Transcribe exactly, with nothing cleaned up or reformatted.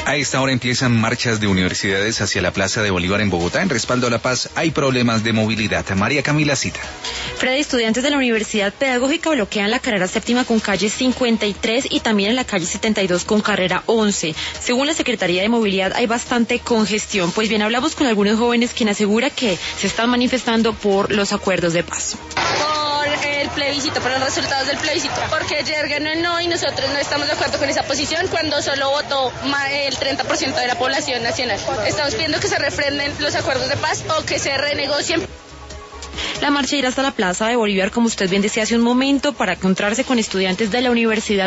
A esta hora empiezan marchas de universidades hacia la Plaza de Bolívar en Bogotá. En respaldo a la paz hay problemas de movilidad. María Camila Cita. Freddy, estudiantes de la Universidad Pedagógica bloquean la carrera séptima con calle cincuenta y tres y también en la calle setenta y dos con carrera once. Según la Secretaría de Movilidad hay bastante congestión. Pues bien, hablamos con algunos jóvenes quien asegura que se están manifestando por los acuerdos de paz. Por el plebiscito, por los resultados del plebiscito, porque ayer ganó el no y nosotros no estamos de acuerdo con esa posición cuando solo votó el treinta por ciento de la población nacional. Estamos pidiendo que se refrenden los acuerdos de paz o que se renegocien. La marcha irá hasta la Plaza de Bolívar, como usted bien decía hace un momento, para encontrarse con estudiantes de la Universidad